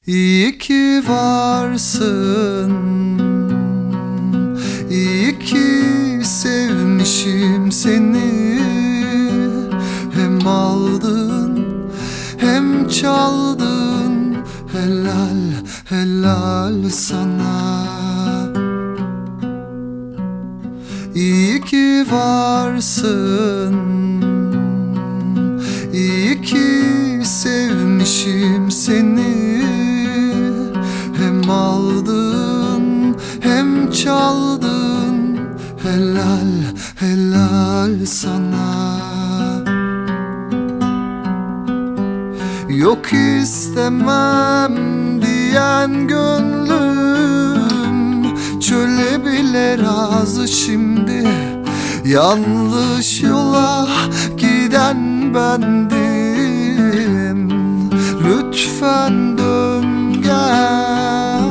İyi ki varsın, iyi ki sevmişim seni. Hem aldın hem çaldın, helal helal sana. İyi ki varsın, iyi ki sevmişim seni. Hem aldın hem çaldın, helal helal sana. Yok istemem diyen gönlüm çöle bile razı şimdi. Yanlış yola giden bendim, lütfen dön gel.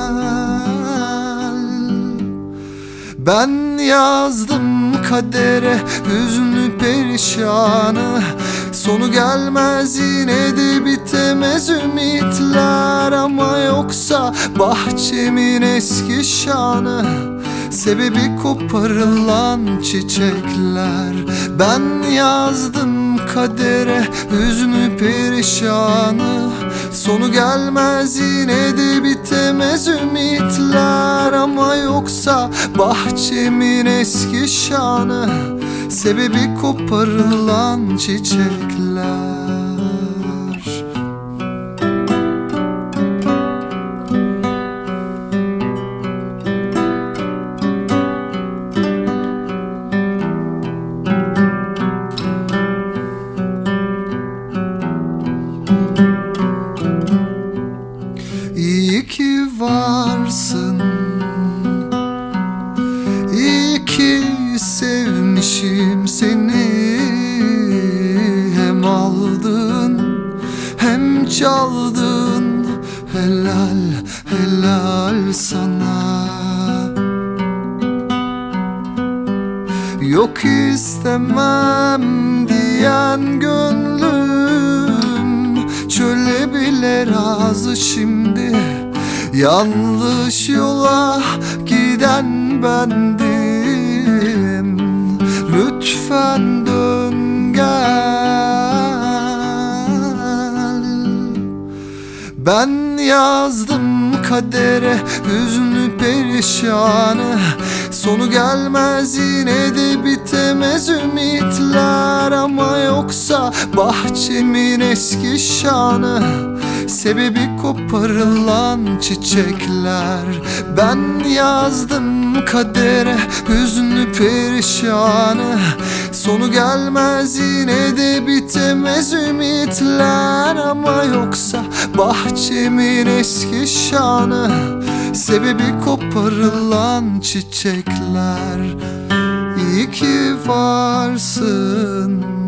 Ben yazdım kadere hüznü perişanı, sonu gelmez yine de bitemez ümitler. Ama yoksa bahçemin eski şanı, sebebi koparılan çiçekler. Ben yazdım kadere hüznü perişanı, sonu gelmez yine de bitemez ümitler. Ama yoksa bahçemin eski şanı, sebebi koparılan çiçekler. İyi ki varsın, iyi ki sevmişim seni. Hem aldın hem çaldın, helal helal sana. Yok istemem diyen gönlüm çöle bile razı şimdi. Yanlış yola giden bendim, lütfen dön gel. Ben yazdım kadere hüznü perişanı, sonu gelmez yine de bitemez ümitler. Ama yoksa bahçemin eski şanı, sebebi koparılan çiçekler. Ben yazdım kadere hüznü perişanı, sonu gelmez yine de bitemez ümitler. Ama yoksa bahçemin eski şanı, sebebi koparılan çiçekler. İyi ki varsın,